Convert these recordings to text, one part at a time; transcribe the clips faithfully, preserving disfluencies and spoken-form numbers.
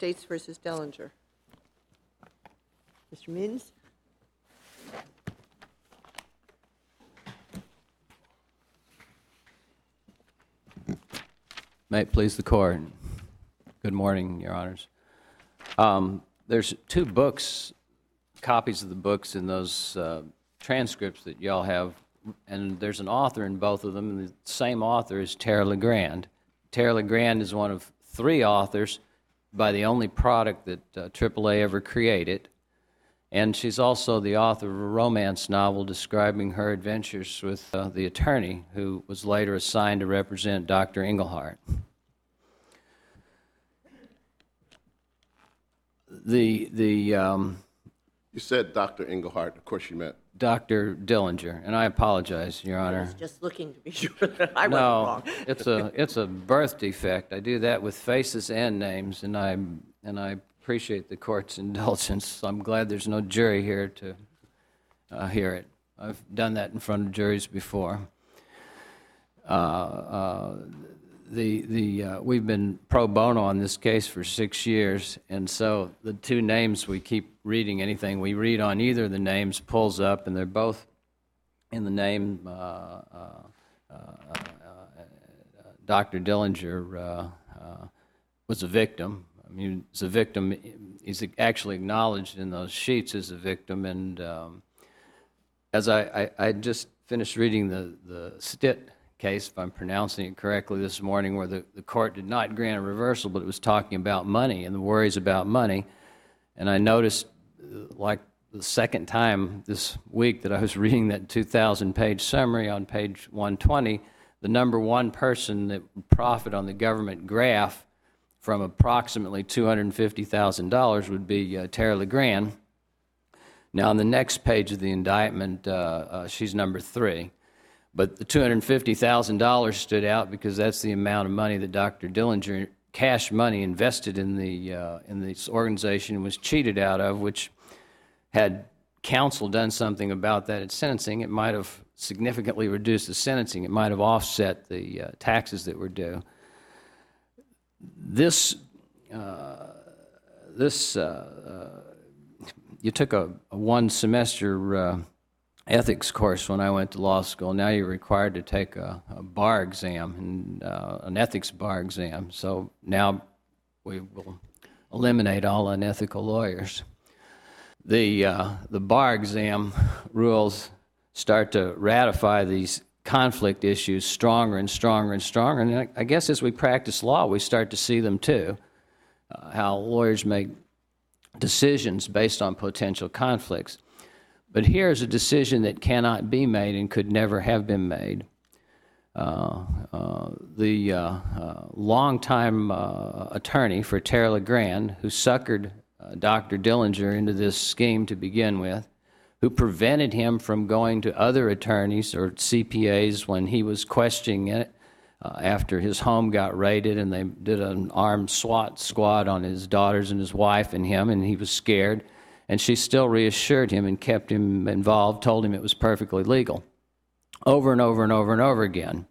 States versus Dellinger. Mister Means? May it please the Court. Good morning, Your Honors. Um, there's two books, copies of the books in those uh, transcripts that y'all have, and there's an author in both of them, and the same author is Tara LeGrand. Tara LeGrand is one of three authors by the only product that uh, triple A ever created, and she's also the author of a romance novel describing her adventures with uh, the attorney who was later assigned to represent Doctor Englehart. The, the, um, You said Doctor Englehart. Of course you meant. Doctor Dellinger, and I apologize, Your I Honor. was just looking to be sure that I wasn't No, wrong. it's a it's a birth defect. I do that with faces and names, and I and I appreciate the Court's indulgence. I'm glad there's no jury here to uh, hear it. I've done that in front of juries before. Uh, uh, the the uh, we've been pro bono on this case for six years, and so the two names we keep reading, anything we read on either of the names pulls up, and they're both in the name. Uh, uh, uh, uh, Doctor Dellinger uh, uh, was a victim. I mean, he's a victim. He's actually acknowledged in those sheets as a victim. And um, as I, I, I just finished reading the, the Stitt case, if I'm pronouncing it correctly, this morning, where the, the court did not grant a reversal, but it was talking about money and the worries about money. And I noticed, like the second time this week that I was reading that two thousand page summary on page one twenty, the number one person that would profit on the government graph from approximately two hundred fifty thousand dollars would be uh, Tara LeGrand. Now, on the next page of the indictment, uh, uh, she's number three. But the two hundred fifty thousand dollars stood out because that's the amount of money that Doctor Dellinger, cash money invested in the uh, in this organization, was cheated out of, which had counsel done something about that at sentencing, it might have significantly reduced the sentencing. It might have offset the uh, taxes that were due. This, uh, this, uh, uh, you took a, a one-semester uh, ethics course when I went to law school. Now you're required to take a, a bar exam, and uh, an ethics bar exam. So now we will eliminate all unethical lawyers. The uh, the bar exam rules start to ratify these conflict issues stronger and stronger and stronger. And I, I guess as we practice law, we start to see them too, uh, how lawyers make decisions based on potential conflicts. But here's a decision that cannot be made and could never have been made. Uh, uh, the uh, uh, longtime uh, attorney for Tara LeGrand, who suckered uh, Doctor Dellinger into this scheme to begin with, who prevented him from going to other attorneys or C P As when he was questioning it uh, after his home got raided, and they did an armed SWAT squad on his daughters and his wife and him, and he was scared. And she still reassured him and kept him involved, told him it was perfectly legal, over and over and over and over again.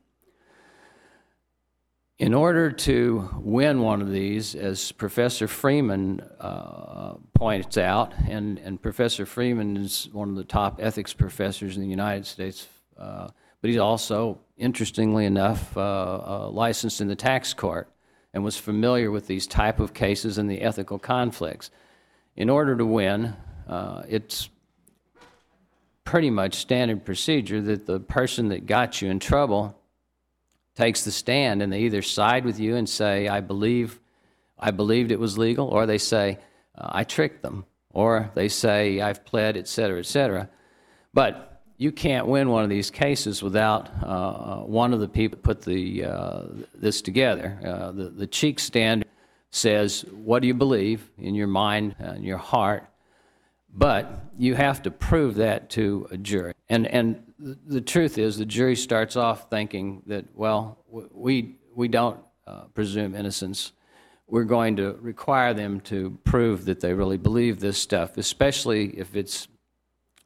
In order to win one of these, as Professor Freeman uh, points out, and, and Professor Freeman is one of the top ethics professors in the United States, uh, but he's also, interestingly enough, uh, uh, licensed in the tax court and was familiar with these type of cases and the ethical conflicts. In order to win, uh, it's pretty much standard procedure that the person that got you in trouble takes the stand, and they either side with you and say, I believe, I believed it was legal, or they say, uh, I tricked them, or they say, I've pled, et cetera, et cetera. But you can't win one of these cases without uh, one of the people put the uh, this together. Uh, the, the Cheek standard says, what do you believe in your mind and your heart? But you have to prove that to a jury. And and the truth is, the jury starts off thinking that, well, we we don't uh, presume innocence. We're going to require them to prove that they really believe this stuff, especially if it's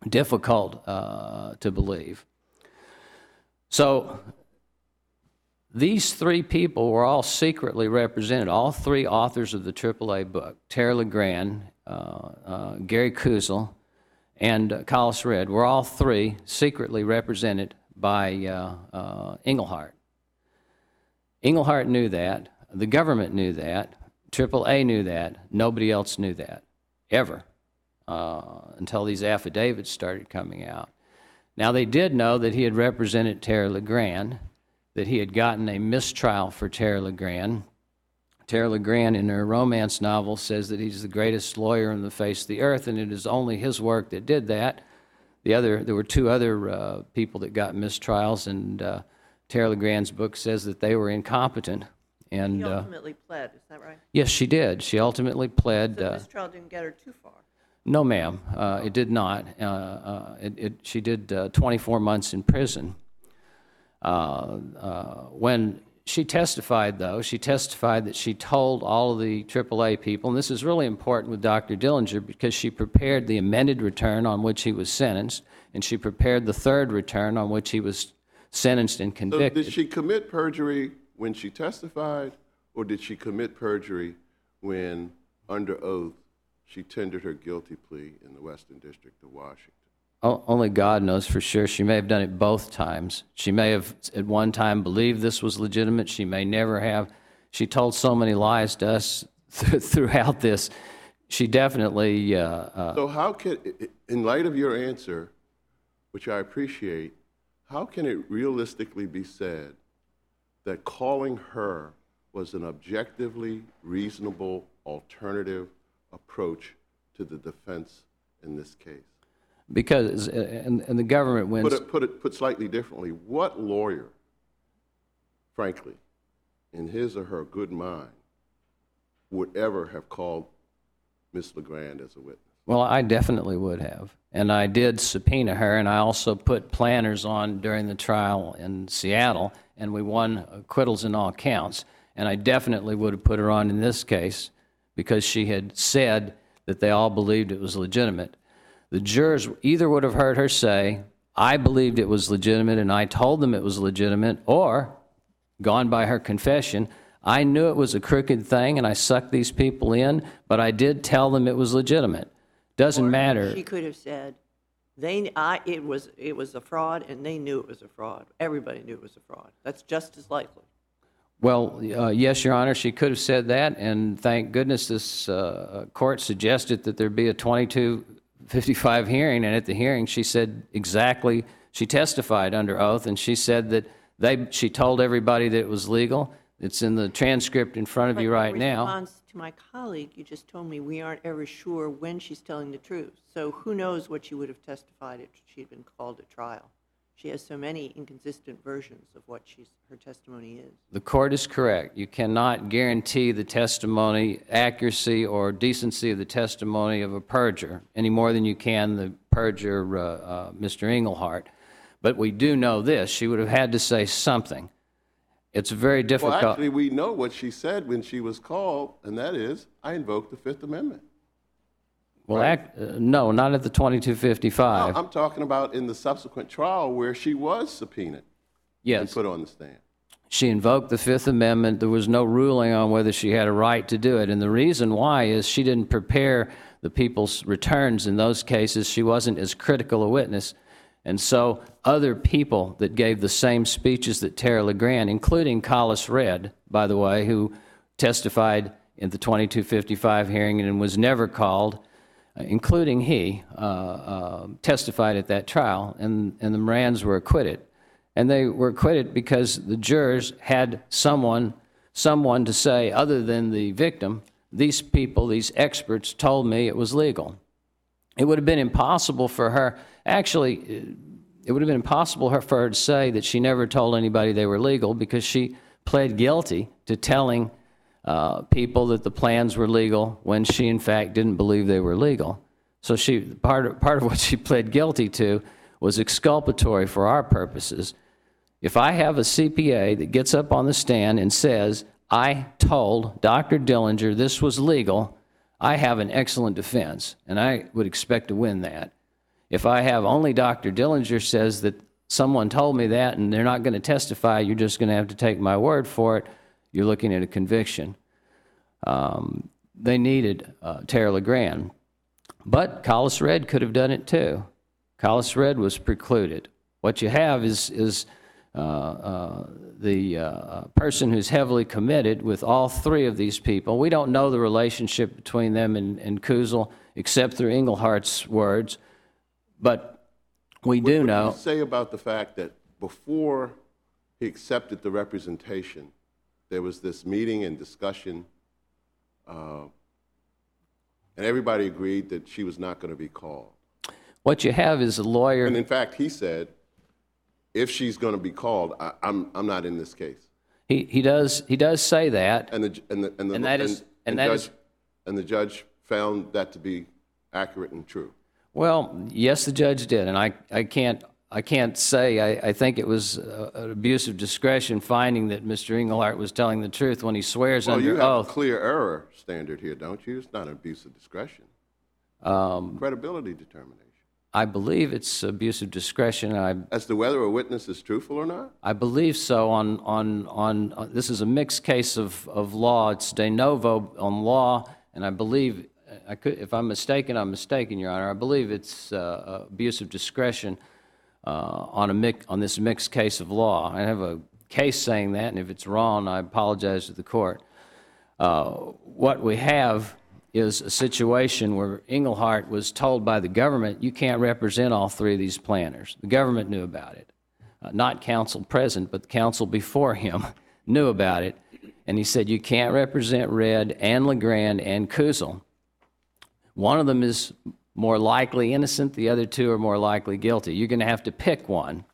difficult uh, to believe. So These three people were all secretly represented, all three authors of the triple A book, Tara LeGrand, uh, uh, Gary Kuzel, and uh, Collis Red, were all three secretly represented by uh, uh, Englehart. Englehart knew that. The government knew that. triple A knew that. Nobody else knew that, ever, uh, until these affidavits started coming out. Now, they did know that he had represented Tara LeGrand, that he had gotten a mistrial for Tara LeGrand. Tara LeGrand, in her romance novel, says that he's the greatest lawyer on the face of the earth, and it is only his work that did that. The other, there were two other uh, people that got mistrials, and uh, Tara LeGrand's book says that they were incompetent. And He uh, ultimately pled, is that right? yes, she did. She ultimately pled. So Uh, this trial didn't get her too far. no, ma'am, uh, it did not. Uh, uh, it, it, she did uh, twenty-four months in prison. Uh, uh, when she testified, though, she testified that she told all of the triple A people, and this is really important with Doctor Dillinger because she prepared the amended return on which he was sentenced, and she prepared the third return on which he was sentenced and So convicted. did she commit perjury when she testified, or did she commit perjury when, under oath, she tendered her guilty plea in the Western District of Washington? O- Only God knows for sure. She may have done it both times. She may have at one time believed this was legitimate. She may never have. She told so many lies to us th- throughout this. She definitely... Uh, uh, So how can, in light of your answer, which I appreciate, how can it realistically be said that calling her was an objectively reasonable alternative approach to the defense in this case? because, uh, and, and the government wins... Put it, put it put slightly differently, what lawyer, frankly, in his or her good mind, would ever have called Miss LeGrand as a witness? Well, I definitely would have. And I did subpoena her, and I also put planners on during the trial in Seattle, and we won acquittals in all counts. And I definitely would have put her on in this case because she had said that they all believed it was legitimate. The jurors either would have heard her say, I believed it was legitimate and I told them it was legitimate, or gone by her confession, I knew it was a crooked thing and I sucked these people in, but I did tell them it was legitimate. Doesn't Or matter. She could have said, they, I, it was, it was a fraud, and they knew it was a fraud. Everybody knew it was a fraud. That's just as likely. Well, uh, yes, Your Honor, she could have said that, and thank goodness this uh, court suggested that there be a twenty-two fifty-five hearing, and at the hearing she said exactly, she testified under oath, and she said that they, she told everybody that it was legal. It's in the transcript in front of you right now. In response to my colleague, you just told me we aren't ever sure when she's telling the truth. So who knows what she would have testified if she'd been called at trial. She has so many inconsistent versions of what she's, her testimony is. The court is correct. You cannot guarantee the testimony accuracy or decency of the testimony of a perjurer any more than you can the perjurer, uh, uh, Mister Englehart. But we do know this. She would have had to say something. It's very difficult. Well, actually, we know what she said when she was called, and that is, I invoked the Fifth Amendment. Well, Right. act, uh, no, not at the twenty-two fifty-five. No, I'm talking about in the subsequent trial where she was subpoenaed and Yes. put on the stand. She invoked the Fifth Amendment. There was no ruling on whether she had a right to do it. And the reason why is she didn't prepare the people's returns in those cases. She wasn't as critical a witness. And so other people that gave the same speeches that Tara LeGrand, including Collis Red, by the way, who testified in the twenty-two fifty-five hearing and was never called, including he, uh, uh, testified at that trial, and, and the Morands were acquitted. And they were acquitted because the jurors had someone, someone to say, other than the victim, these people, these experts told me it was legal. It would have been impossible for her, actually, it would have been impossible for her to say that she never told anybody they were legal because she pled guilty to telling uh, people that the plans were legal when she, in fact, didn't believe they were legal. So she, part of, part of what she pled guilty to was exculpatory for our purposes. If I have a C P A that gets up on the stand and says, I told Doctor Dillinger this was legal, I have an excellent defense, and I would expect to win that. If I have only Doctor Dillinger says that someone told me that and they're not going to testify, you're just going to have to take my word for it, you're looking at a conviction. Um, they needed uh, Tara LeGrand. But Collis Red could have done it too. Collis Red was precluded. What you have is, is uh, uh, the uh, person who's heavily committed with all three of these people. We don't know the relationship between them and, and Kuzel except through Englehart's words, but we do What know. do you say about the fact that before he accepted the representation, there was this meeting and discussion, uh, and everybody agreed that she was not going to be called? What you have is a lawyer. And in fact, he said, if she's going to be called, I, I'm, I'm not in this case. He, he, does, he does say that. And the, and the, and the, And that is- and that judge, is- and the judge found that to be accurate and true. Well, yes, the judge did, and I, I can't I can't say. I, I think it was uh, an abuse of discretion finding that Mister Engelhardt was telling the truth when he swears Well, under you have oath. a clear error standard here, don't you? It's not an abuse of discretion. Um, Credibility determination. I believe it's abuse of discretion. I As to whether a witness is truthful or not? I believe so. On on on uh, this is a mixed case of, of law. It's de novo on law, and I believe I could, if I'm mistaken, I'm mistaken, Your Honor. I believe it's uh, abuse of discretion uh, on a mix, on this mixed case of law. I have a case saying that, and if it's wrong, I apologize to the court. Uh, what we have is a situation where Engelhardt was told by the government, you can't represent all three of these planners. The government knew about it. Uh, not counsel present, but the counsel before him knew about it. And he said, you can't represent Red and LeGrand and Kuzel. One of them is more likely innocent. The other two are more likely guilty. You're going to have to pick one.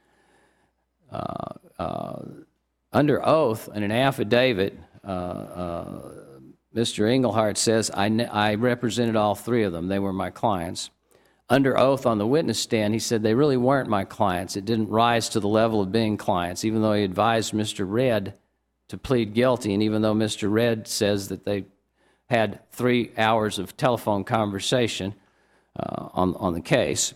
Uh, uh, under oath, in an affidavit, uh, uh, Mister Engelhardt says, I, I represented all three of them. They were my clients. Under oath on the witness stand, he said they really weren't my clients. It didn't rise to the level of being clients, even though he advised Mister Red to plead guilty, and even though Mister Red says that they had three hours of telephone conversation uh, on, on the case.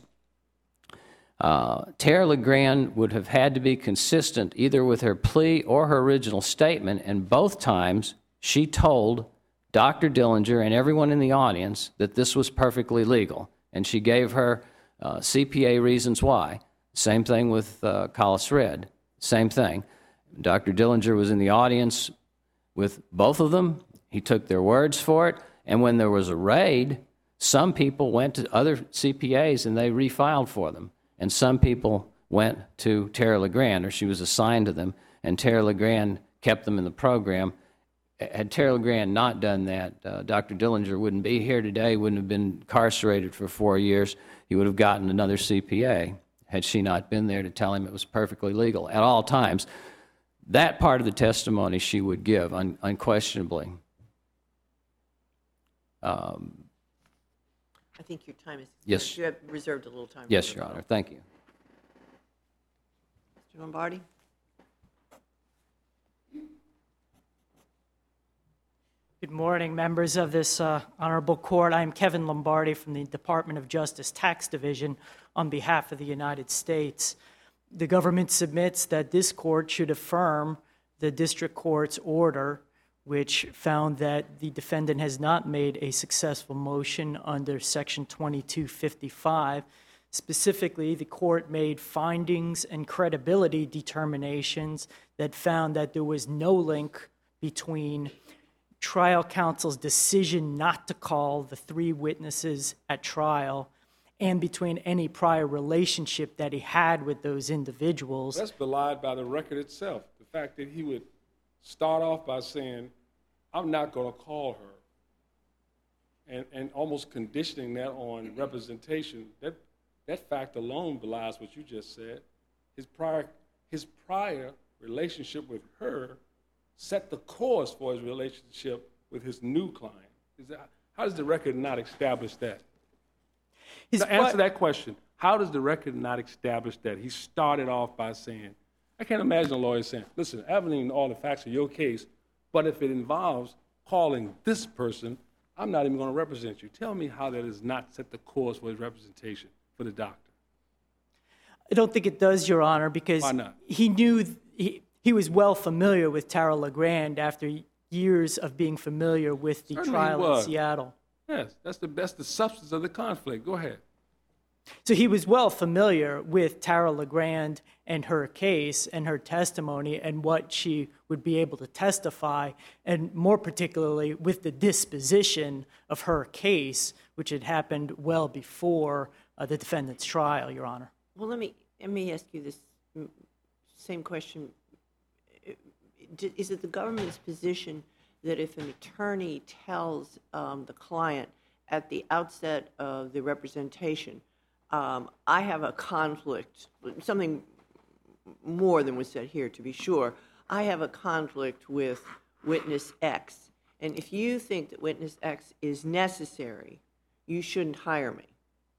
Uh, Tara LeGrand would have had to be consistent either with her plea or her original statement, and both times she told Doctor Dillinger and everyone in the audience that this was perfectly legal, and she gave her uh, C P A reasons why. Same thing with uh, Collis Red, same thing. Doctor Dillinger was in the audience with both of them. He took their words for it, and when there was a raid, some people went to other C P As and they refiled for them, and some people went to Tara LeGrand, or she was assigned to them, and Tara LeGrand kept them in the program. Had Tara LeGrand not done that, uh, Doctor Dillinger wouldn't be here today, wouldn't have been incarcerated for four years. He would have gotten another C P A had she not been there to tell him it was perfectly legal at all times. That part of the testimony she would give, un unquestionably. Um, I think your time is. Yes. You have reserved a little time. for yes, the Your vote. Honor. Thank you. Mister Lombardi? Good morning, members of this uh, honorable court. I'm Kevin Lombardi from the Department of Justice Tax Division on behalf of the United States. The government submits that this court should affirm the district court's order, which found that the defendant has not made a successful motion under Section twenty-two fifty-five. Specifically, the court made findings and credibility determinations that found that there was no link between trial counsel's decision not to call the three witnesses at trial and between any prior relationship that he had with those individuals. That's belied by the record itself. The fact that he would start off by saying, I'm not going to call her, and, and almost conditioning that on representation, that, that fact alone belies what you just said. His prior, his prior relationship with her set the course for his relationship with his new client. Is that, how does the record not establish that? His To answer pri- that question, how does the record not establish that? He started off by saying, I can't imagine a lawyer saying, listen, I haven't even all the facts of your case, but if it involves calling this person, I'm not even going to represent you. Tell me how that has not set the course for his representation for the doctor. I don't think it does, Your Honor, because Why not? he knew, he, he was well familiar with Tara LeGrand after years of being familiar with the Certainly he trial in was. Seattle. Yes, that's the, that's the substance of the conflict. Go ahead. So he was well familiar with Tara LeGrand and her case and her testimony and what she would be able to testify, and more particularly with the disposition of her case, which had happened well before uh, the defendant's trial, Your Honor. Well, let me, let me ask you this mm, same question. D- Is it the government's position that if an attorney tells um, the client at the outset of the representation, um, I have a conflict, something more than was said here to be sure, I have a conflict with witness X, and if you think that witness X is necessary, you shouldn't hire me.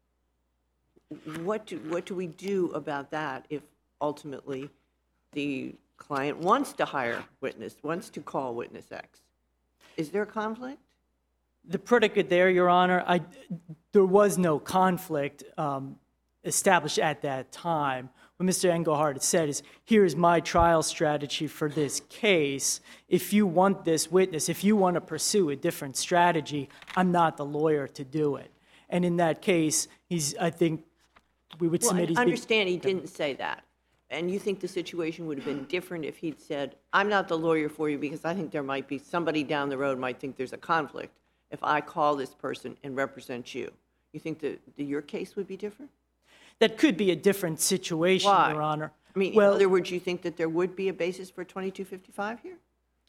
What do, what do we do about that if ultimately the client wants to hire witness, wants to call witness X? Is there a conflict? The predicate there, Your Honor, I, there was no conflict um, established at that time. What Mister Engelhardt had said is, here is my trial strategy for this case. If you want this witness, if you want to pursue a different strategy, I'm not the lawyer to do it. And in that case, he's, I think, we would Well, submit... I he's being- understand he didn't say that. And you think the situation would have been different if he'd said, I'm not the lawyer for you because I think there might be, somebody down the road might think there's a conflict if I call this person and represent you. You think that, that your case would be different? That could be a different situation, Why? Your Honor. I mean, well, in other words, you think that there would be a basis for twenty-two fifty-five here?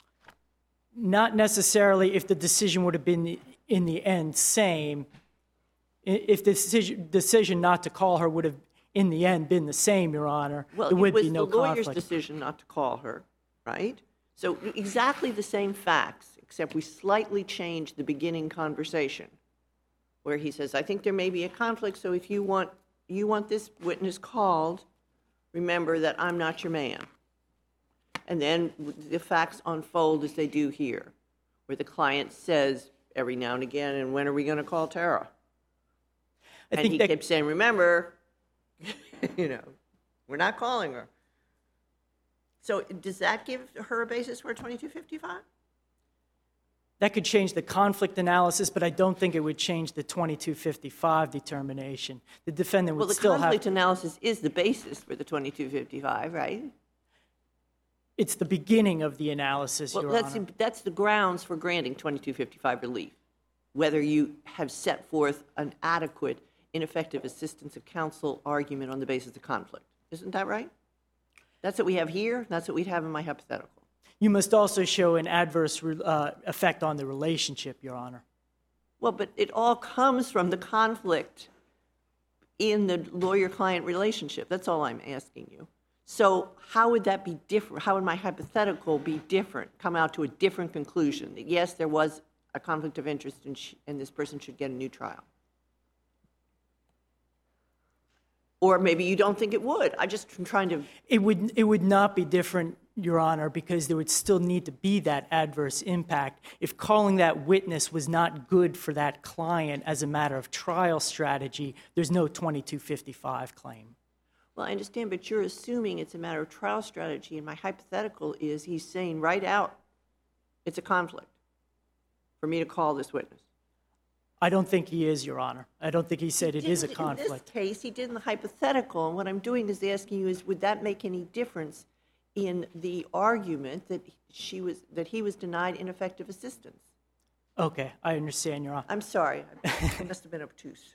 not necessarily if the decision would have been, in the end, same. I- If the decision, decision not to call her would have, in the end, been the same, Your Honor, Well, there it would was be no the lawyer's conflict. decision not to call her, right? So exactly the same facts, except we slightly changed the beginning conversation, where he says, I think there may be a conflict, so if you want, you want this witness called, remember that I'm not your man. And then the facts unfold as they do here, where the client says every now and again, and when are we going to call Tara? I And think he that- kept saying, remember, you know, we're not calling her. So does that give her a basis for twenty-two fifty-five? That could change the conflict analysis, but I don't think it would change the twenty-two fifty-five determination. The defendant Well, would the still have... conflict analysis is the basis for the twenty-two fifty-five, right? It's the beginning of the analysis, Well, Your that's, Honor. that's the grounds for granting twenty-two fifty-five relief, whether you have set forth an adequate ineffective assistance of counsel argument on the basis of conflict. Isn't that right? That's what we have here. That's what we'd have in my hypothetical. You must also show an adverse re- uh, effect on the relationship, Your Honor. Well, but it all comes from the conflict in the lawyer-client relationship. That's all I'm asking you. So how would that be different? How would my hypothetical be different, come out to a different conclusion? That yes, there was a conflict of interest and, sh- and this person should get a new trial? Or maybe you don't think it would. I just am trying to... It would, it would not be different, Your Honor, because there would still need to be that adverse impact. If calling that witness was not good for that client as a matter of trial strategy, there's no twenty-two fifty-five claim. Well, I understand, but you're assuming it's a matter of trial strategy, and my hypothetical is he's saying right out, it's a conflict for me to call this witness. I don't think he is, Your Honor. I don't think he said it is a Didn't- conflict. In this case, he did in the hypothetical, and what I'm doing is asking you is, would that make any difference in the argument that she was, that he was denied ineffective assistance? Okay, I understand, Your Honor. I'm sorry, I I must have been obtuse.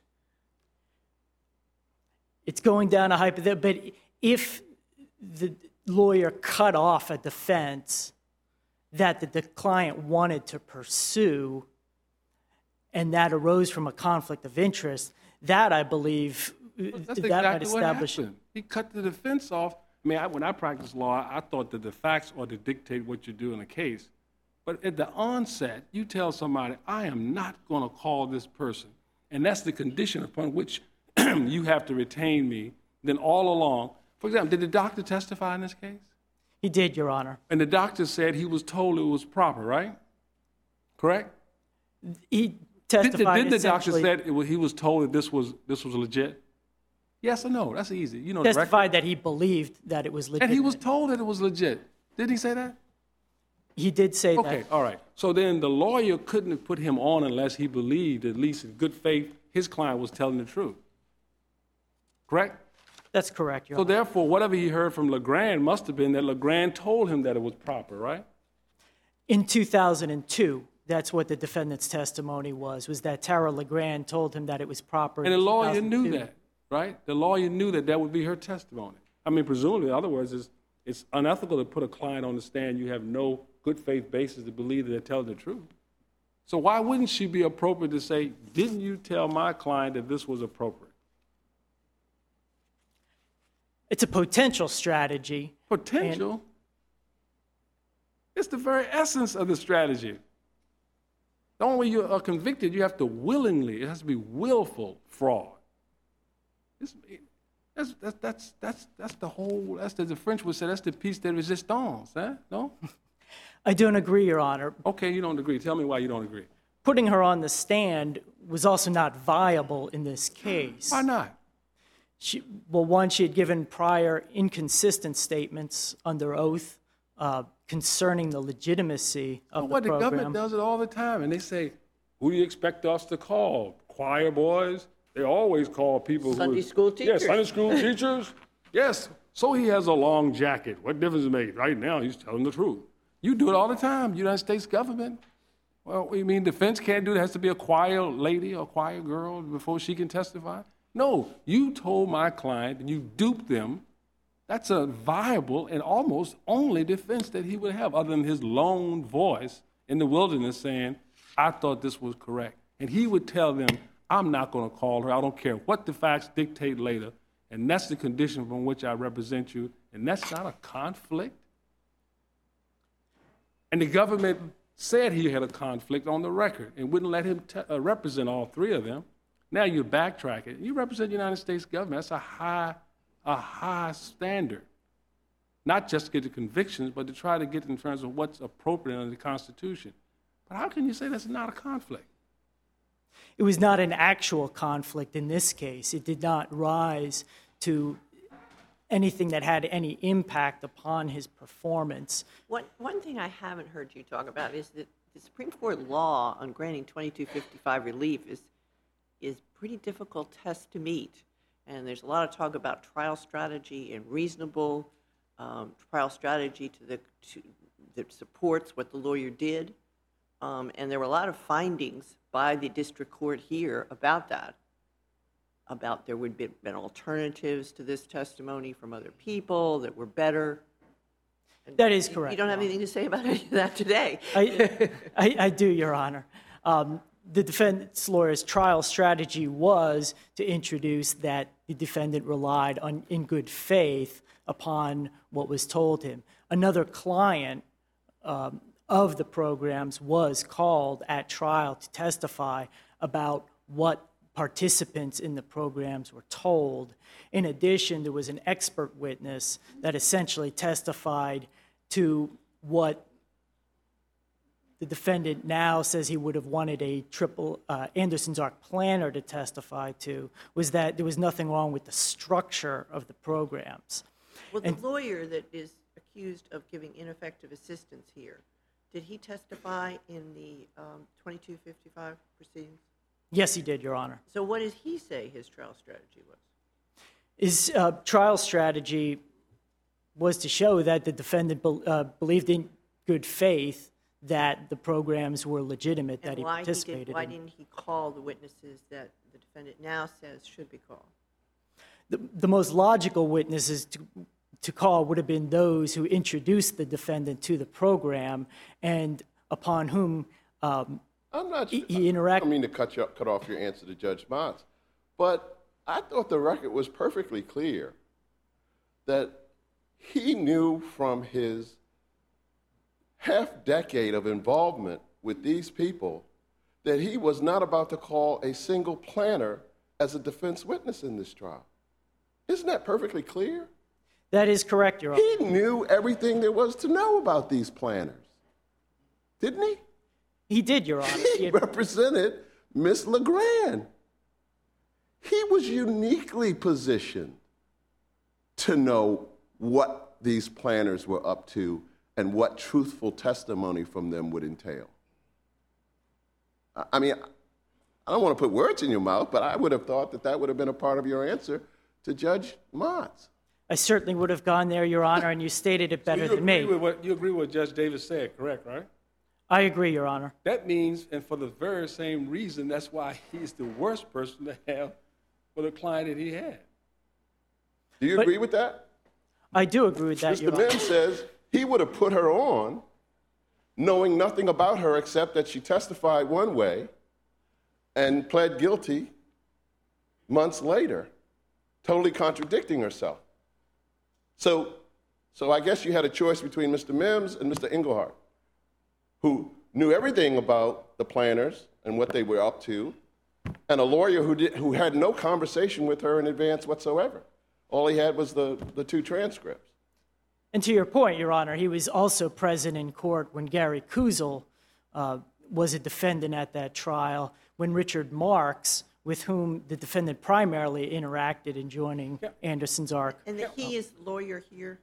It's going down a hypothetical, but if the lawyer cut off a defense that the, the client wanted to pursue, and that arose from a conflict of interest, that I believe That's that exactly might what establish. happened. He cut the defense off. I mean, I, when I practiced law, I thought that the facts ought to dictate what you do in a case. But at the onset, you tell somebody, I am not going to call this person. And that's the condition upon which you have to retain me. Then all along, for example, did the doctor testify in this case? He did, Your Honor. And the doctor said he was told it was proper, right? Correct? He Did, testified did the doctor essentially- said it was, he was told that this was, this was legit? Yes or no? That's easy. You know the record. Testified that he believed that it was legitimate. And he was told that it was legit. Didn't he say that? He did say Okay, that. all right. So then the lawyer couldn't have put him on unless he believed, at least in good faith, his client was telling the truth. Correct? That's correct, Your So Honor. therefore, whatever he heard from LeGrand must have been that LeGrand told him that it was proper, right? In two thousand two, that's what the defendant's testimony was, was that Tara LeGrand told him that it was proper. And the in lawyer knew two thousand two. that, right? The lawyer knew that that would be her testimony. I mean, presumably, in other words, it's, it's unethical to put a client on the stand you have no good faith basis to believe that they're telling the truth. So why wouldn't she be appropriate to say, didn't you tell my client that this was appropriate? It's a potential strategy. Potential? It's the very essence of the strategy. The only way you are convicted, you have to willingly, it has to be willful fraud. It's, that's, that's, that's, that's, that's the whole, that's the, the French would say, that's the piece de resistance, eh? No? I don't agree, Your Honor. Okay, you don't agree. Tell me why you don't agree. Putting her on the stand was also not viable in this case. Why not? She, well, one, she had given prior inconsistent statements under oath uh, concerning the legitimacy of But the what the program. government does it all the time, and they say, who do you expect us to call? Choir boys? They always call people who... Sunday school teachers. Yes, Sunday school teachers. Yes, so he has a long jacket. What difference does it make? Right now, he's telling the truth. You do it all the time, United States government. Well, you mean defense can't do it? It has to be a choir lady or choir girl before she can testify? No, you told my client and you duped them. That's a viable and almost only defense that he would have, other than his lone voice in the wilderness saying, I thought this was correct. And he would tell them, I'm not going to call her. I don't care what the facts dictate later. And that's the condition from which I represent you. And that's not a conflict. And the government said he had a conflict on the record and wouldn't let him te- uh, represent all three of them. Now you backtrack it. You represent the United States government. That's a high, a high standard. Not just to get the convictions, but to try to get in terms of what's appropriate under the Constitution. But how can you say that's not a conflict? It was not an actual conflict in this case. It did not rise to anything that had any impact upon his performance. One, one thing I haven't heard you talk about is that the Supreme Court law on granting twenty-two fifty-five relief is, is pretty difficult test to meet. And there's a lot of talk about trial strategy and reasonable um, trial strategy to the, to, that supports what the lawyer did. Um, and there were a lot of findings by the district court here about that, about there would be been alternatives to this testimony from other people that were better. And That is you- correct, You don't have Your anything to say about any of that today. I, I, I do, Your Honor. Um, the defendant's lawyer's trial strategy was to introduce that the defendant relied on, in good faith, upon what was told him. Another client um, of the programs was called at trial to testify about what participants in the programs were told. In addition, there was an expert witness that essentially testified to what the defendant now says he would have wanted a triple uh, Anderson's Arc planner to testify to, was that there was nothing wrong with the structure of the programs. Well, the lawyer that is accused of giving ineffective assistance here, did he testify in the um, twenty-two fifty-five proceedings? Yes, he did, Your Honor. So what does he say his trial strategy was? His uh, trial strategy was to show that the defendant be, uh, believed in good faith that the programs were legitimate, that And he why he participated did, why in. didn't he call the witnesses that the defendant now says should be called? The, the most logical witnesses to, to call would have been those who introduced the defendant to the program and upon whom um, I'm not he, sure. he interacted. I don't mean to cut, you, cut off your answer to Judge Motz, but I thought the record was perfectly clear that he knew from his half decade of involvement with these people that he was not about to call a single planner as a defense witness in this trial. Isn't that perfectly clear? That is correct, Your Honor. He knew everything there was to know about these planners, didn't he? He did, Your Honor. He He had- represented Miss LeGrand. he was uniquely positioned to know what these planners were up to and what truthful testimony from them would entail. I I mean, I don't want to put words in your mouth, but I would have thought that that would have been a part of your answer to Judge Motz. I certainly would have gone there, Your Honor, and you stated it better you than agree me. With what, you agree with what Judge Davis said, correct, right? I agree, Your Honor. That means, and for the very same reason, that's why he's the worst person to have for the client that he had. Do you But- agree with that? I do agree with that, Mister Your Honor. Mims says he would have put her on knowing nothing about her except that she testified one way and pled guilty months later, totally contradicting herself. So, so I guess you had a choice between Mister Mims and Mister Engelhardt, who knew everything about the planners and what they were up to, and a lawyer who, did, who had no conversation with her in advance whatsoever. All he had was the, the two transcripts. And to your point, Your Honor, he was also present in court when Gary Kuzel uh, was a defendant at that trial, when Richard Marks, with whom the defendant primarily interacted in joining Yeah. Anderson's arc. And the he is the lawyer here?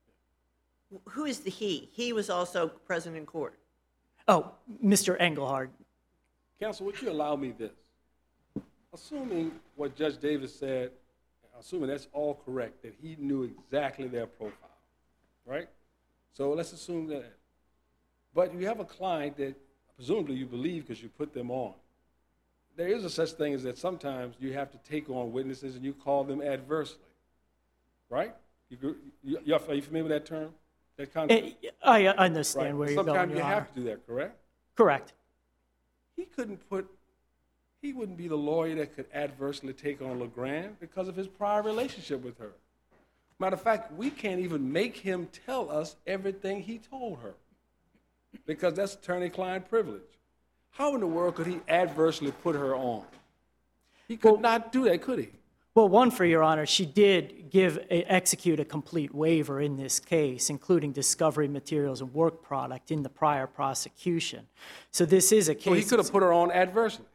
Who is the he? He was also present in court. Oh, Mister Engelhardt. Counsel, would you allow me this? Assuming what Judge Davis said, assuming that's all correct, that he knew exactly their profile, right? So let's assume that. But you have a client that presumably you believe because you put them on. There is a such thing as that sometimes you have to take on witnesses and you call them adversely, right? You, you, you, are you familiar with that term, that concept? Eh, I understand Right. where you're going, Sometimes Your you Honor. have to do that, correct? Correct. He couldn't put, he wouldn't be the lawyer that could adversely take on LeGrand because of his prior relationship with her. Matter of fact, we can't even make him tell us everything he told her because that's attorney-client privilege. How in the world could he adversely put her on? He could Well- not do that, could he? Well, one, for Your Honor, she did give, a, execute a complete waiver in this case, including discovery materials and work product in the prior prosecution. So this is a case. So he could have put her on adversely.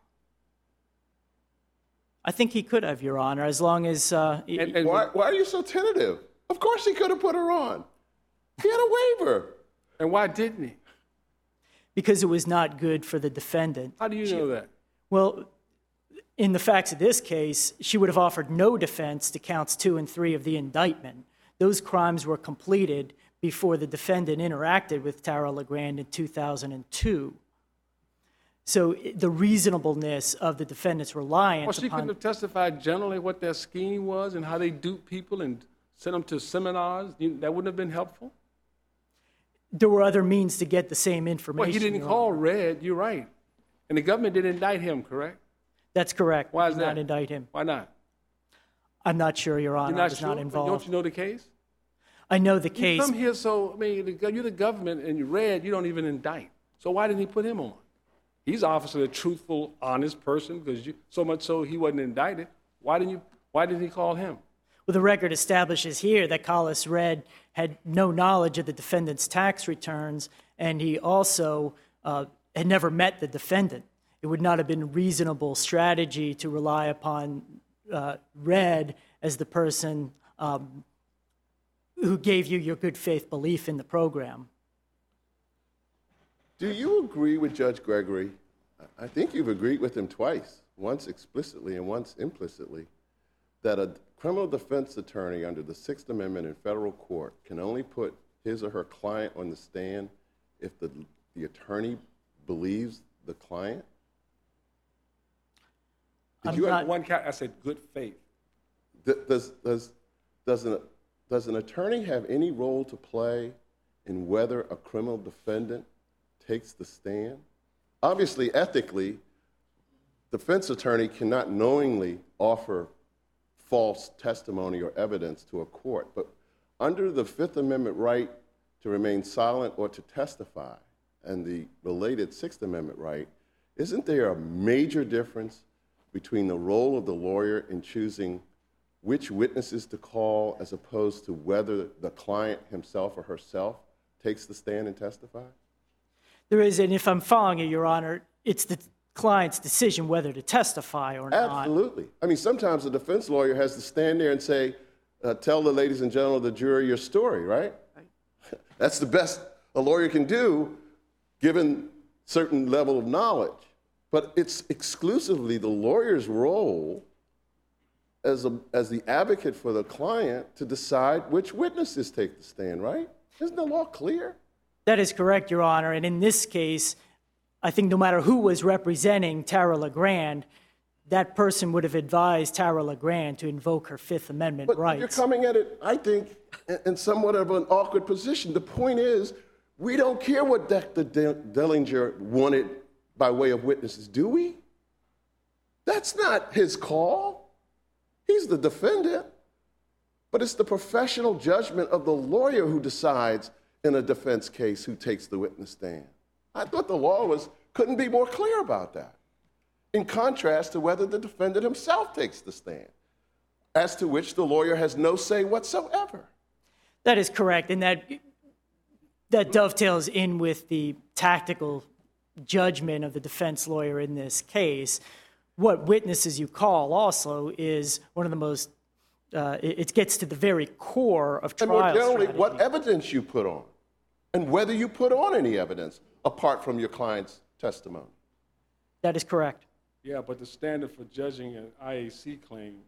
I think he could have, Your Honor, as long as. Uh, y- And, and Why, why are you so tentative? Of course he could have put her on. He had a waiver. and why didn't he? because it was not good for the defendant. How do you know that? Well, in the facts of this case, she would have offered no defense to counts two and three of the indictment. Those crimes were completed before the defendant interacted with Tara LeGrand in two thousand two. So the reasonableness of the defendant's reliance Well, she upon... couldn't have testified generally what their scheme was and how they dupe people and sent them to seminars. You, that wouldn't have been helpful? There were other means to get the same information. Well, he didn't Your call Honor. Red, you're right. And the government didn't indict him, correct? That's correct. Why is Did not that? indict him. Why not? I'm not sure, Your Honor. You're I not was sure? not Don't involved. you know the case? I know the You case. come here so, I mean, the gov- you're the government and you're Red, you don't even indict. So why didn't he put him on? He's obviously a truthful, honest person because you, so much so he wasn't indicted. Why didn't you, why didn't he call him? Well, the record establishes here that Collis Red had no knowledge of the defendant's tax returns, and he also uh, had never met the defendant. It would not have been a reasonable strategy to rely upon uh, Red as the person um, who gave you your good faith belief in the program. Do you agree with Judge Gregory? I think you've agreed with him twice, once explicitly and once implicitly, that a criminal defense attorney under the Sixth Amendment in federal court can only put his or her client on the stand if the, the attorney believes the client? Did I'm you not- One count, I said good faith. Th- Does, does, does, an, does an attorney have any role to play in whether a criminal defendant takes the stand? Obviously, ethically, defense attorney cannot knowingly offer false testimony or evidence to a court, but under the Fifth Amendment right to remain silent or to testify and the related Sixth Amendment right, isn't there a major difference between the role of the lawyer in choosing which witnesses to call as opposed to whether the client himself or herself takes the stand and testifies? There is, and if I'm following you, Your Honor, it's the client's decision whether to testify or not. Absolutely. I mean, sometimes a defense lawyer has to stand there and say, uh, tell the ladies and gentlemen of the jury your story, right? Right. That's the best a lawyer can do, given certain level of knowledge. But it's exclusively the lawyer's role as, a, as the advocate for the client to decide which witnesses take the stand, right? Isn't the law clear? That is correct, Your Honor. And in this case, I think no matter who was representing Tara LeGrand, that person would have advised Tara LeGrand to invoke her Fifth Amendment But rights. you're coming at it, I think, in- in somewhat of an awkward position. The point is, we don't care what Doctor De- Dellinger wanted by way of witnesses, do we? That's not his call. He's the defendant. But it's the professional judgment of the lawyer who decides in a defense case who takes the witness stand. I thought the law was couldn't be more clear about that, in contrast to whether the defendant himself takes the stand, as to which the lawyer has no say whatsoever. That is correct, and that that dovetails in with the tactical judgment of the defense lawyer in this case. What witnesses you call also is one of the most, uh, it, it gets to the very core of And trial more generally, strategy. what evidence you put on, and whether you put on any evidence apart from your client's testimony. That is correct. Yeah, but the standard for judging an I A C claim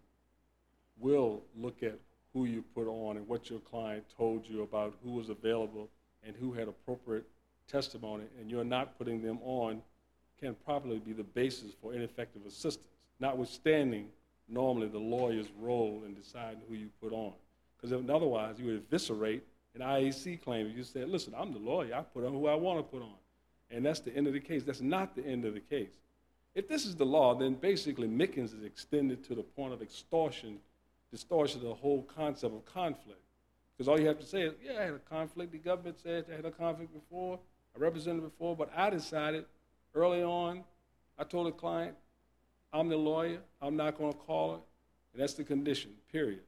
will look at who you put on and what your client told you about who was available and who had appropriate testimony, and you're not putting them on can probably be the basis for ineffective assistance, notwithstanding normally the lawyer's role in deciding who you put on. Because otherwise, you would eviscerate an I A C claim if you said, listen, I'm the lawyer, I put on who I want to put on. And that's the end of the case. That's not the end of the case. If this is the law, then basically Mickens is extended to the point of extortion, distortion of the whole concept of conflict. Because all you have to say is, yeah, I had a conflict. The government said I had a conflict before. I represented before, but I decided early on, I told the client, I'm the lawyer, I'm not going to call it, and that's the condition, period.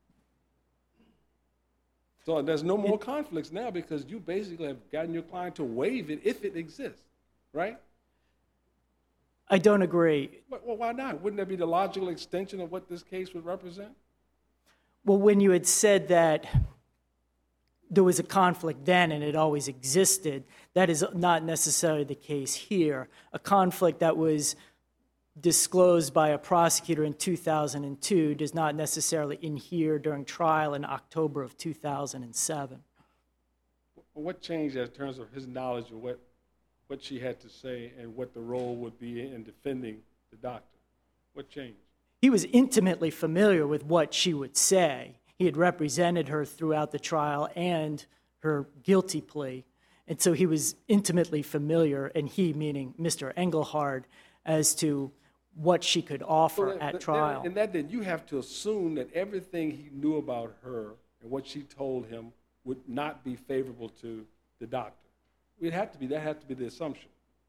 So there's no more conflicts now because you basically have gotten your client to waive it if it exists, right? I don't agree. But, well, why not? Wouldn't that be the logical extension of what this case would represent? Well, when you had said that there was a conflict then and it always existed, that is not necessarily the case here. A conflict that was disclosed by a prosecutor in two thousand two does not necessarily inhere during trial in October of two thousand seven. Well, what changed in terms of his knowledge of what, what she had to say and what the role would be in defending the doctor? What changed? He was intimately familiar with what she would say. He had represented her throughout the trial and her guilty plea. And so he was intimately familiar, and he, meaning Mister Engelhard, as to what she could offer So that- at that- trial. And that then you have to assume that everything he knew about her and what she told him would not be favorable to the doctor. It had to be, that had to be the assumption.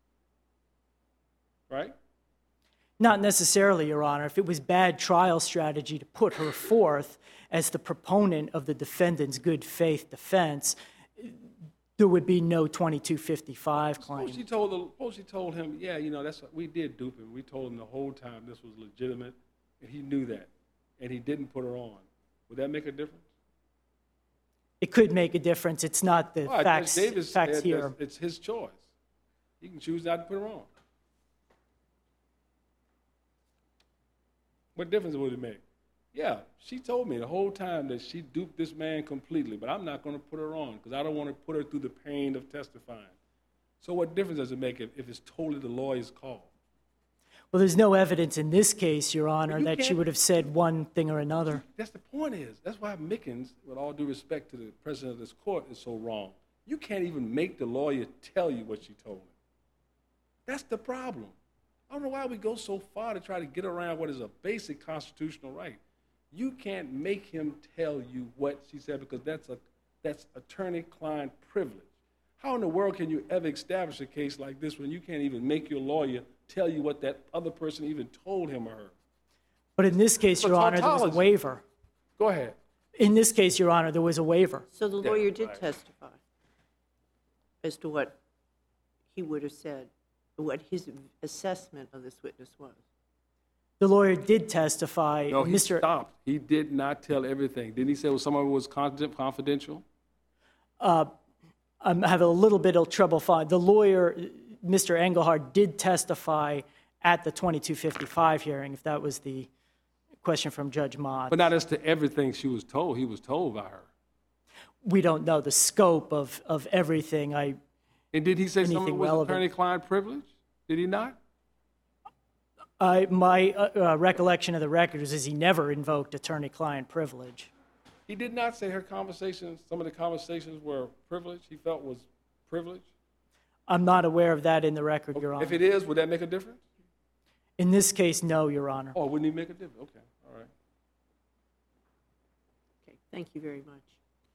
Right? Not necessarily, Your Honor. If it was bad trial strategy to put her forth as the proponent of the defendant's good faith defense, there would be no twenty-two fifty-five claim. Suppose she told, the, suppose she told him, yeah, you know, that's what we did dupe him. We told him the whole time this was legitimate, and he knew that, and he didn't put her on. Would that make a difference? It could make a difference. It's not the All right, facts, Judge Davis facts said here. that's- it's his choice. He can choose not to put her on. What difference would it make? Yeah, she told me the whole time that she duped this man completely, but I'm not going to put her on because I don't want to put her through the pain of testifying. So what difference does it make if, if it's totally the lawyer's call? Well, there's no evidence in this case, Your Honor, you that she can't- would have said one thing or another. That's the point is, that's why Mickens, with all due respect to the president of this court, is so wrong. You can't even make the lawyer tell you what she told him. That's the problem. I don't know why we go so far to try to get around what is a basic constitutional right. You can't make him tell you what she said because that's a that's attorney-client privilege. How in the world can you ever establish a case like this when you can't even make your lawyer tell you what that other person even told him or her? But in this case, It's a Your Honor, there was a tautology. waiver. Go ahead. In this case, Your Honor, there was a waiver. So the Yeah, lawyer did right. testify as to what he would have said. what his assessment of this witness was. The lawyer did testify. No, he Mister stopped. He did not tell everything. Didn't he say some of it was confident- confidential? I'm having a little bit of trouble finding. The lawyer, Mister Engelhardt, did testify at the twenty-two fifty-five hearing, if that was the question from Judge Mott. But not as to everything she was told. He was told by her. We don't know the scope of, of everything. I, And did he say some of it Anything was relevant. attorney-client privilege? Did he not? I, my uh, uh, recollection of the record is he never invoked attorney-client privilege. He did not say her conversations, some of the conversations were privileged, he felt was privileged? I'm not aware of that in the record, Your Honor. If it is, would that make a difference? In this case, no, Your Honor. Oh, wouldn't he make a difference? Okay, all right. Okay, thank you very much.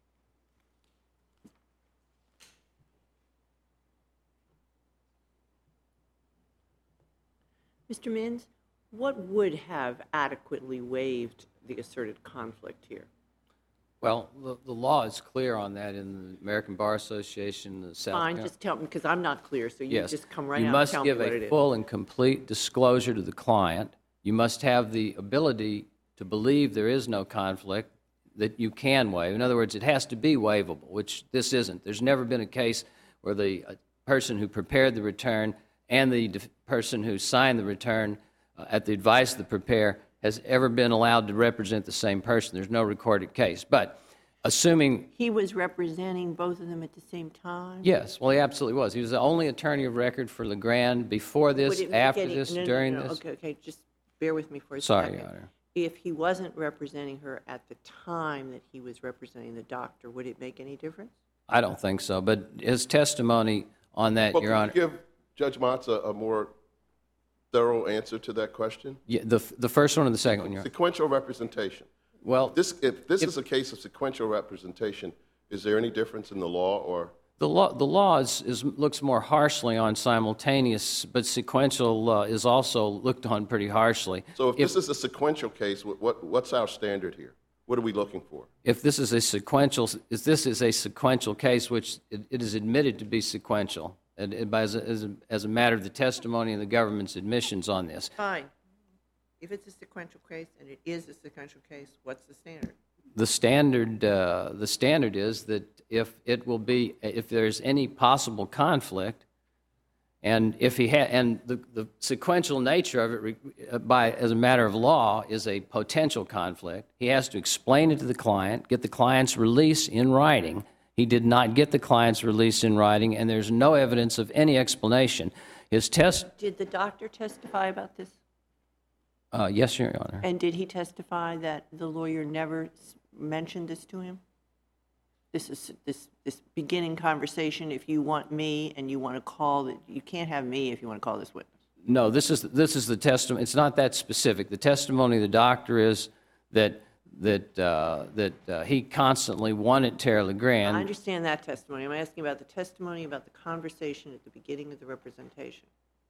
Mister Mins, what would have adequately waived the asserted conflict here? Well, the, the law is clear on that in the American Bar Association, the South Fine, Carolina. just tell me, because I'm not clear, so you Yes. just come right You out and must tell me give what it a is. full and complete disclosure to the client. You must have the ability to believe there is no conflict that you can waive. In other words, it has to be waivable, which this isn't. There's never been a case where the uh, person who prepared the return and the def- person who signed the return uh, at the advice of the preparer has ever been allowed to represent the same person. There's no recorded case. But assuming, He was representing both of them at the same time? yes, well, he absolutely was. He was the only attorney of record for Legrand before this, Would it make after any- this, no, no, during no, this. Okay, okay, just bear with me for a Sorry, second. Your Honor. If he wasn't representing her at the time that he was representing the doctor, would it make any difference? I don't think so, but his testimony on that, Well, Your could Honor. you give Judge Motz a, a more thorough answer to that question? Yeah, the, the first one or the second one, Your Honor? Sequential representation. Well, This, if this is a case of sequential representation, is there any difference in the law or? the law, the law is, is, looks more harshly on simultaneous, but sequential uh, is also looked on pretty harshly. So if this is a sequential case, what, what, what's our standard here? What are we looking for? If this is a sequential, if this is a sequential case, which it, it is admitted to be sequential, and, and by, as, a, as, a, as a matter of the testimony and the government's admissions on this, Fine. If it's a sequential case, and it is a sequential case, what's the standard? the standard, uh, the standard is that if it will be, if there's any possible conflict, and if he had, and the, the sequential nature of it, re- uh, by as a matter of law, is a potential conflict. He has to explain it to the client, get the client's release in writing. He did not get the client's release in writing, and there's no evidence of any explanation. His test, Did the doctor testify about this? uh, yes, Your Honor. And did he testify that the lawyer never s- mentioned this to him? This is, this, this beginning conversation, if you want me and you want to call, the- you can't have me if you want to call this witness. No, this is, this is the testimony, it's not that specific. The testimony of the doctor is that, that, uh, that uh, he constantly wanted Tara I LeGrand. understand that testimony. I'm asking about the testimony about the conversation at the beginning of the representation.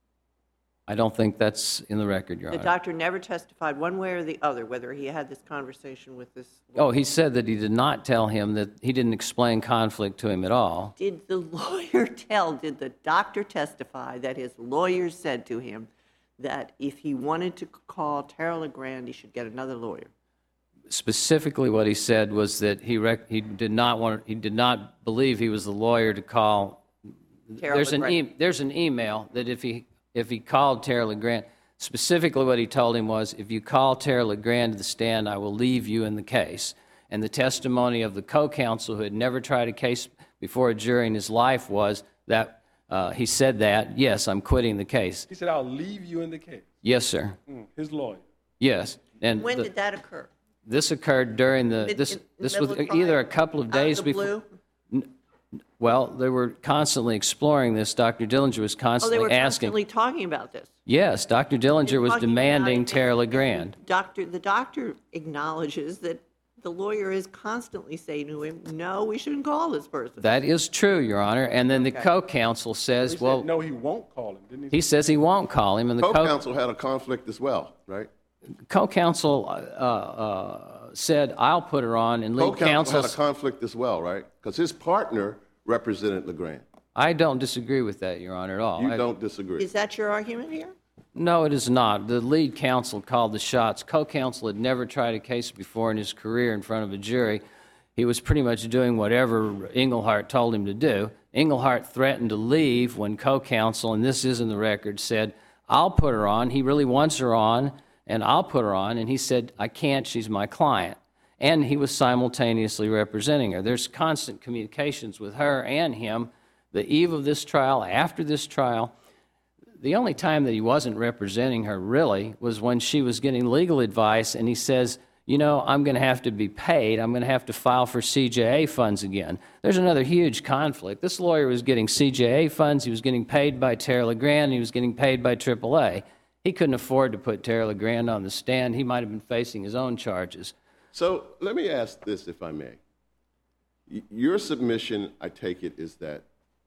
I don't think that's in the record, Your The Honor. doctor never testified one way or the other whether he had this conversation with this. Oh, he said that he did not tell him, that he didn't explain conflict to him at all. Did the lawyer tell, did the doctor testify that his lawyer said to him that if he wanted to call Tara LeGrand, he should get another lawyer? Specifically, what he said was that he rec- he did not want, he did not believe he was the lawyer to call. Tara There's an, LeGrand. e- there's an email that if he, if he called Tara LeGrand, specifically what he told him was, if you call Tara LeGrand to the stand, I will leave you in the case. And the testimony of the co-counsel who had never tried a case before a jury in his life was that uh, he said that, yes, I'm quitting the case. He said, I'll leave you in the case. Yes, sir. Mm, His lawyer. Yes. And When the- did that occur? this occurred during the, Mid- this, in the this middle was of trial? either a couple of Out days of the before. blue? Well, they were constantly exploring this. Doctor Dillinger was Oh, they constantly were asking. constantly talking about this. Yes, Doctor Dillinger was Talking about demanding it. Tara LeGrand. Doctor, the doctor acknowledges that the lawyer is constantly saying to him, no, we shouldn't call this person. That is true, Your Honor. And then the Okay. co-counsel He says, said, well, no, he won't call him, didn't he? he says he won't call him. And the co- Co-counsel had a conflict as well, right? co-counsel uh, uh, said, I'll put her on and lead Co-counsel had a counsel. conflict as well, right? Because his partner represented LeGrand. I don't disagree with that, Your Honor, at all. You I- don't disagree. Is that your argument here? No, it is not. The lead counsel called the shots. Co-counsel had never tried a case before in his career in front of a jury. He was pretty much doing whatever Englehart told him to do. Englehart threatened to leave when co-counsel, and this is in the record, said, I'll put her on. He really wants her on, and I'll put her on. And he said, I can't. She's my client. And he was simultaneously representing her. There's constant communications with her and him the eve of this trial, after this trial. The only time that he wasn't representing her, really, was when she was getting legal advice, and he says, you know, I'm going to have to be paid. I'm going to have to file for C J A funds again. There's another huge conflict. This lawyer was getting C J A funds. He was getting paid by Tara LeGrand. And he was getting paid by triple A. He couldn't afford to put Tara LeGrand on the stand. He might have been facing his own charges. So let me ask this, if I may. Y- Your submission, I take it, is that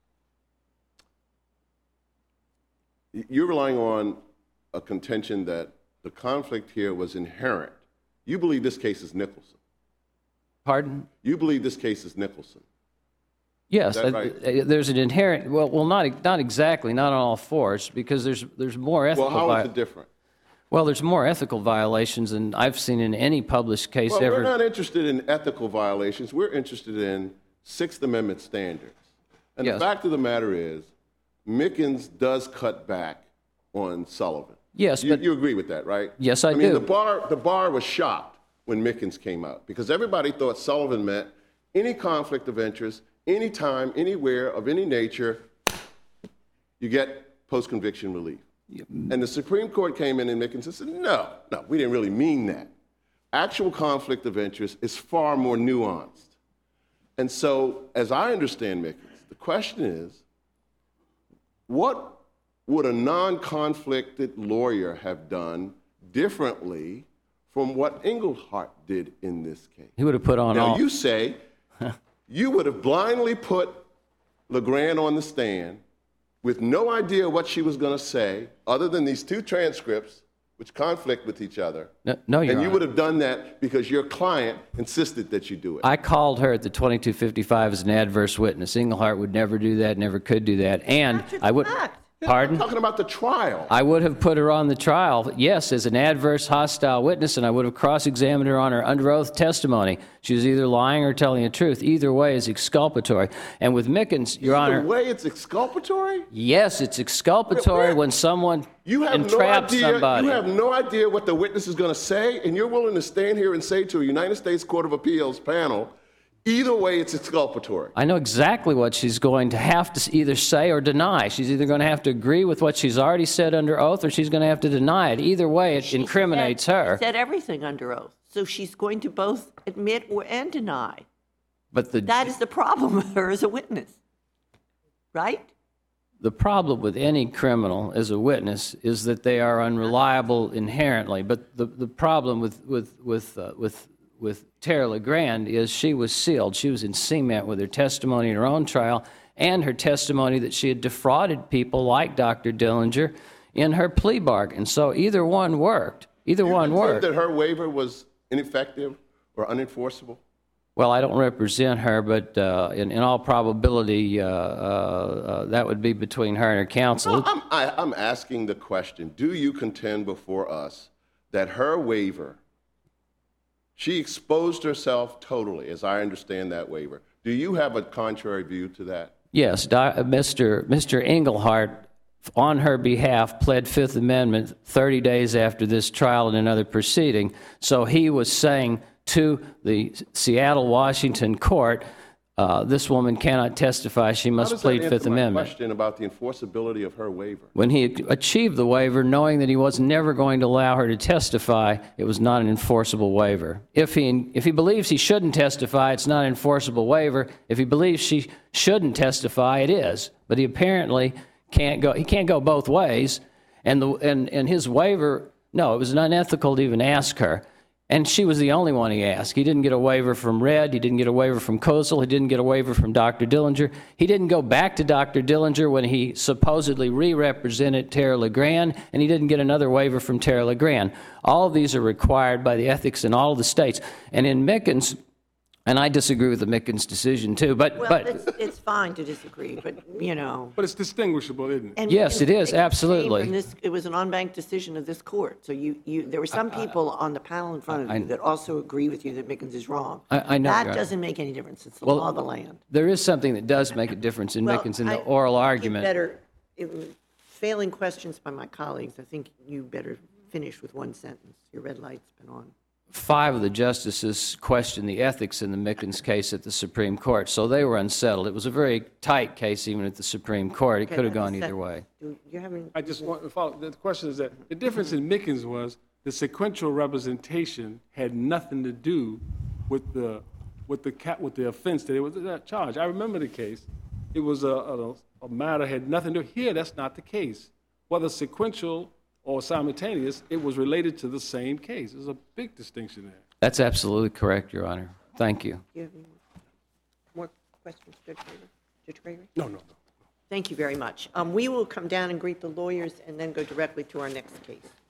y- you're relying on a contention that the conflict here was inherent. You believe this case is Nicholson. Pardon? You believe this case is Nicholson. Yes, Is that uh, right? uh, there's an inherent, well, well, not not exactly, not on all fours, because there's there's more ethical. Well, how vi- is it different? Well, there's more ethical violations than I've seen in any published case Well, ever. we're not interested in ethical violations. We're interested in Sixth Amendment standards. And Yes. the fact of the matter is, Mickens does cut back on Sullivan. Yes, you, but- you agree with that, right? Yes, I I mean, do. the bar, the bar was shocked when Mickens came out because everybody thought Sullivan meant any conflict of interest, anytime, anywhere, of any nature, you get post-conviction relief. And the Supreme Court came in and Mickens and said, no, no, we didn't really mean that. Actual conflict of interest is far more nuanced. And so, as I understand Mickens, the question is, what would a non-conflicted lawyer have done differently from what Englehart did in this case? He would have put on Now, all. you say you would have blindly put LeGrand on the stand with no idea what she was going to say, other than these two transcripts, which conflict with each other. No, no, Your And you Honor. would have done that because your client insisted that you do it. I called her at the twenty-two fifty-five as an adverse witness. Englehart would never do that, never could do that. And After the I would. fact. Pardon? I'm talking about the trial. I would have put her on the trial, yes, as an adverse hostile witness, and I would have cross-examined her on her under oath testimony. She was either lying or telling the truth. Either way is exculpatory. And with Mickens, Your Either Honor, way, it's exculpatory. yes, it's exculpatory Wait, when someone You have no entraps idea. somebody. You have no idea what the witness is going to say, and you're willing to stand here and say to a United States Court of Appeals panel, either way, it's exculpatory. I know exactly what she's going to have to either say or deny. She's either going to have to agree with what she's already said under oath, or she's going to have to deny it. Either way, it She incriminates said- her. She said everything under oath. So she's going to both admit or and deny. But the That is the problem with her as a witness, right? The problem with any criminal as a witness is that they are unreliable inherently. But the, the problem with with with uh, with with Tara LeGrand is she was sealed. She was in cement with her testimony in her own trial and her testimony that she had defrauded people like Doctor Dillinger in her plea bargain. So either one worked. Either You one contend worked. that her waiver was ineffective or unenforceable? Well, I don't represent her, but uh, in, in all probability, uh, uh, uh, that would be between her and her counsel. No, I'm, I, I'm asking the question, do you contend before us that her waiver, she exposed herself totally, as I understand that waiver. Do you have a contrary view to that? Yes, Do- Mister Mister Englehart, on her behalf, pled Fifth Amendment thirty days after this trial in another proceeding. So he was saying to the Seattle, Washington court, uh, this woman cannot testify. She How must does plead that Fifth answer my Amendment. question about the enforceability of her waiver? When he achieved the waiver, knowing that he was never going to allow her to testify, it was not an enforceable waiver. If he, if he believes he shouldn't testify, it's not an enforceable waiver. If he believes she shouldn't testify, it is. But he apparently can't go, he can't go both ways. And, the, and, and his waiver, no, it was unethical to even ask her. And she was the only one he asked. He didn't get a waiver from Red. He didn't get a waiver from Kozel. He didn't get a waiver from Doctor Dillinger. He didn't go back to Doctor Dillinger when he supposedly re-represented Tara LeGrand, and he didn't get another waiver from Tara LeGrand. All of these are required by the ethics in all of the states. And in Mickens, and I disagree with the Mickens decision too, but, Well, but it's, it's fine to disagree, but, you know. But it's distinguishable, isn't it? and- Yes, and it is, it came absolutely. from this- It was an en-banc decision of this court, so you, you, there were some people on the panel in front of I- you that also agree with you that Mickens is wrong. I- I know, Your That Honor. doesn't make any difference, it's the Well, law of the land. There is something that does make a difference in Well, Mickens in the I- oral I think argument. Better, it- failing questions by my colleagues, I think you better finish with one sentence. Your red light's been on. Five of the justices questioned the ethics in the Mickens case at the Supreme Court, so they were unsettled. It was a very tight case even at the Supreme Court. It Okay, could have that's gone a either sec- way. Do you having? I just want to follow, the question is that the difference in Mickens was the sequential representation had nothing to do with the, with the, ca- with the offense that it was that charge. I remember the case. It was a, a, a matter had nothing to do, here, that's not the case. Whether sequential or simultaneous, it was related to the same case. There's a big distinction there. That's absolutely correct, Your Honor. Thank you. Do you have any more questions, Judge Gregory? Judge Gregory? No, no, no. Thank you very much. Um, We will come down and greet the lawyers and then go directly to our next case.